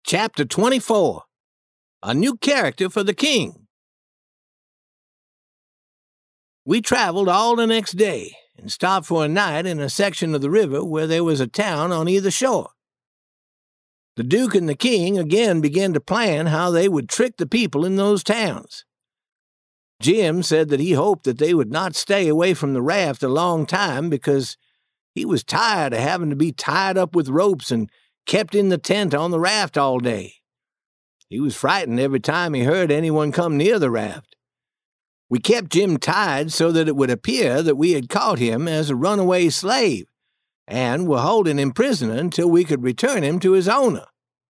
Chapter 24. A New Character for the King. We traveled all the next day and stopped for a night in a section of the river where there was a town on either shore. The Duke and the King again began to plan how they would trick the people in those towns. Jim said that he hoped that they would not stay away from the raft a long time because he was tired of having to be tied up with ropes and kept in the tent on the raft all day. He was frightened every time he heard anyone come near the raft. We kept Jim tied so that it would appear that we had caught him as a runaway slave and were holding him prisoner until we could return him to his owner.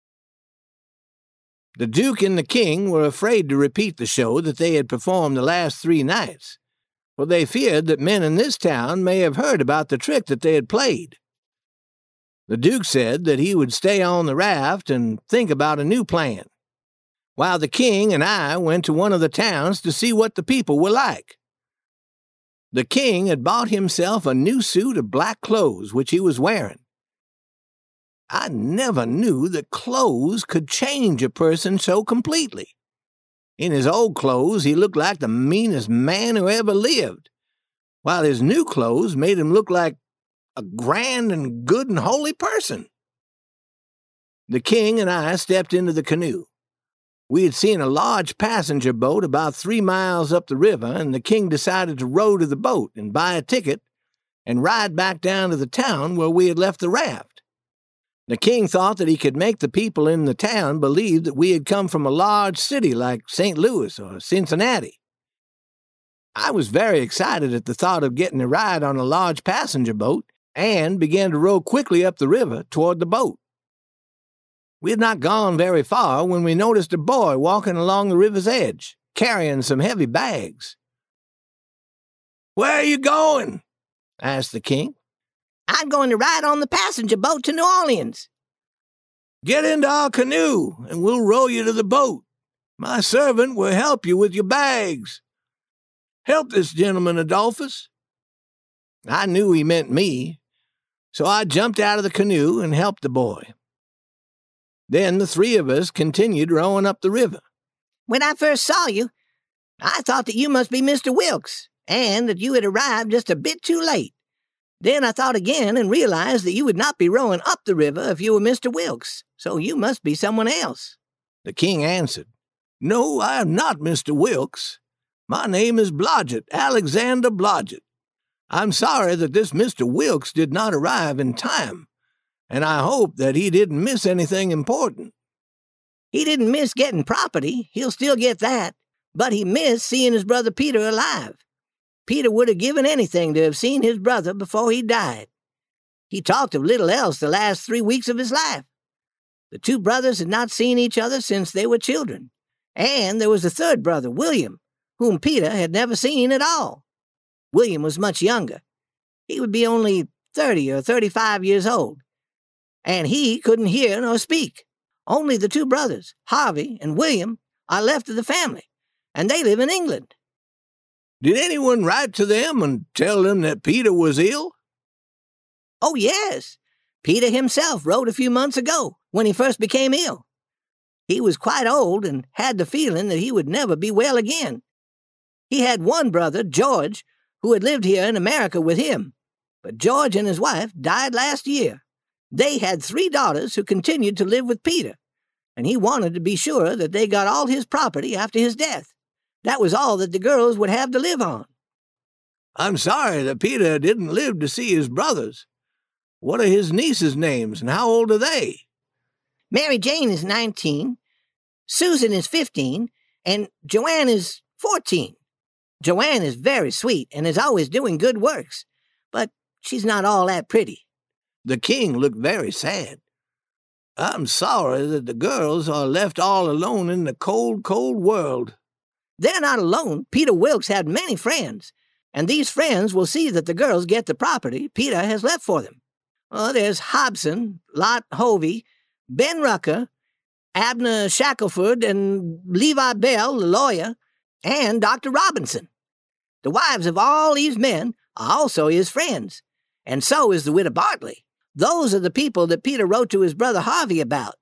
The Duke and the King were afraid to repeat the show that they had performed the last 3 nights, for they feared that men in this town may have heard about the trick that they had played. The Duke said that he would stay on the raft and think about a new plan, while the King and I went to one of the towns to see what the people were like. The King had bought himself a new suit of black clothes, which he was wearing. I never knew that clothes could change a person so completely. In his old clothes, he looked like the meanest man who ever lived, while his new clothes made him look like a grand and good and holy person. The King and I stepped into the canoe. We had seen a large passenger boat about 3 miles up the river, and the King decided to row to the boat and buy a ticket and ride back down to the town where we had left the raft. The King thought that he could make the people in the town believe that we had come from a large city like St. Louis or Cincinnati. I was very excited at the thought of getting a ride on a large passenger boat and began to row quickly up the river toward the boat. We had not gone very far when we noticed a boy walking along the river's edge, carrying some heavy bags. "Where are you going?" asked the King. "I'm going to ride on the passenger boat to New Orleans." "Get into our canoe, and we'll row you to the boat. My servant will help you with your bags. Help this gentleman, Adolphus." I knew he meant me, so I jumped out of the canoe and helped the boy. Then the 3 of us continued rowing up the river. "When I first saw you, I thought that you must be Mr. Wilkes, and that you had arrived just a bit too late. Then I thought again and realized that you would not be rowing up the river if you were Mr. Wilkes, so you must be someone else." The King answered, "No, I am not Mr. Wilkes. My name is Blodgett, Alexander Blodgett. I'm sorry that this Mr. Wilkes did not arrive in time, and I hope that he didn't miss anything important." "He didn't miss getting property. He'll still get that. But he missed seeing his brother Peter alive. Peter would have given anything to have seen his brother before he died. He talked of little else the last 3 weeks of his life. The 2 brothers had not seen each other since they were children. And there was a 3rd brother, William, whom Peter had never seen at all. William was much younger. He would be only 30 or 35 years old. And he couldn't hear nor speak. Only the 2 brothers, Harvey and William, are left of the family, and they live in England." "Did anyone write to them and tell them that Peter was ill?" "Oh, yes. Peter himself wrote a few months ago, when he first became ill. He was quite old and had the feeling that he would never be well again. He had one brother, George, who had lived here in America with him, but George and his wife died last year. They had 3 daughters who continued to live with Peter, and he wanted to be sure that they got all his property after his death. That was all that the girls would have to live on." "I'm sorry that Peter didn't live to see his brothers. What are his nieces' names, and how old are they?" "Mary Jane is 19, Susan is 15, and Joanne is 14. Joanne is very sweet and is always doing good works, but she's not all that pretty." The King looked very sad. "I'm sorry that the girls are left all alone in the cold, cold world." "They're not alone. Peter Wilkes had many friends, and these friends will see that the girls get the property Peter has left for them. There's Hobson, Lot Hovey, Ben Rucker, Abner Shackelford, and Levi Bell, the lawyer, and Dr. Robinson. The wives of all these men are also his friends, and so is the widow Bartley. Those are the people that Peter wrote to his brother Harvey about.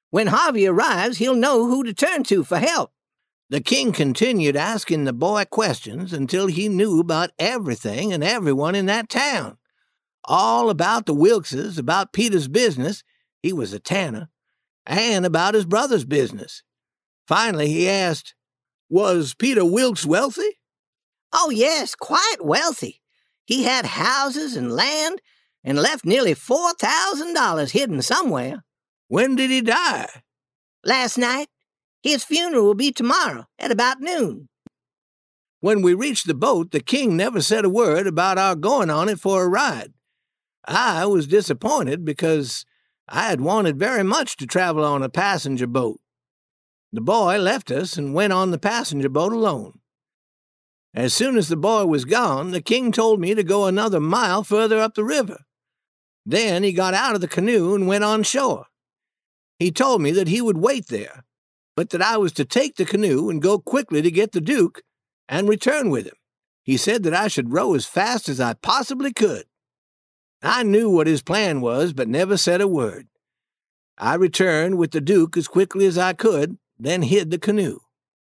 When Harvey arrives, he'll know who to turn to for help." The king continued asking the boy questions until he knew about everything and everyone in that town. All about the Wilkses, about Peter's business — he was a tanner — and about his brother's business. Finally, he asked, "Was Peter Wilkes wealthy?" "Oh, yes, quite wealthy. He had houses and land and left nearly $4,000 hidden somewhere." "When did he die?" "Last night. His funeral will be tomorrow at about noon." When we reached the boat, the king never said a word about our going on it for a ride. I was disappointed because I had wanted very much to travel on a passenger boat. The boy left us and went on the passenger boat alone. As soon as the boy was gone, the king told me to go another mile further up the river. Then he got out of the canoe and went on shore. He told me that he would wait there, but that I was to take the canoe and go quickly to get the Duke and return with him. He said that I should row as fast as I possibly could. I knew what his plan was, but never said a word. I returned with the Duke as quickly as I could, then hid the canoe.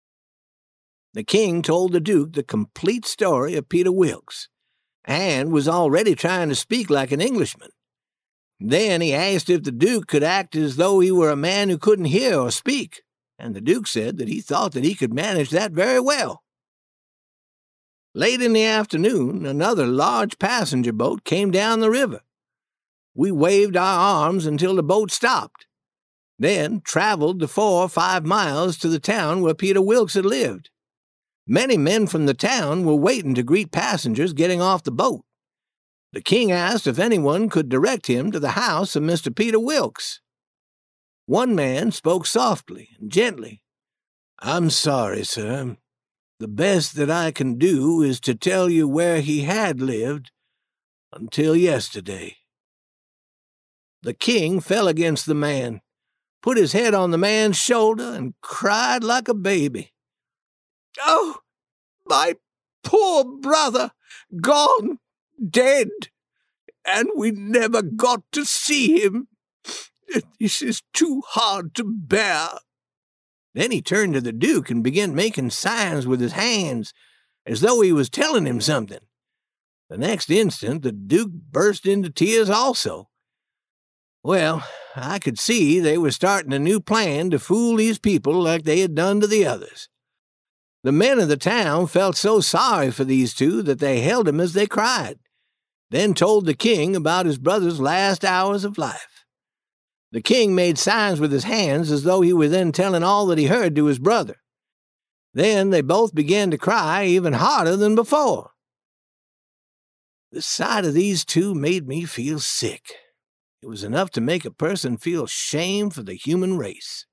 The king told the Duke the complete story of Peter Wilkes, and was already trying to speak like an Englishman. Then he asked if the Duke could act as though he were a man who couldn't hear or speak, and the Duke said that he thought that he could manage that very well. Late in the afternoon, another large passenger boat came down the river. We waved our arms until the boat stopped, then traveled the 4 or 5 miles to the town where Peter Wilkes had lived. Many men from the town were waiting to greet passengers getting off the boat. The king asked if anyone could direct him to the house of Mr. Peter Wilkes. One man spoke softly and gently. "I'm sorry, sir. The best that I can do is to tell you where he had lived until yesterday." The king fell against the man, put his head on the man's shoulder, and cried like a baby. "Oh, my poor brother, gone, dead, and we never got to see him. This is too hard to bear." Then he turned to the Duke and began making signs with his hands, as though he was telling him something. The next instant, the Duke burst into tears also. Well, I could see they were starting a new plan to fool these people like they had done to the others. The men of the town felt so sorry for these two that they held him as they cried, then told the king about his brother's last hours of life. The king made signs with his hands as though he were then telling all that he heard to his brother. Then they both began to cry even harder than before. The sight of these two made me feel sick. It was enough to make a person feel shame for the human race.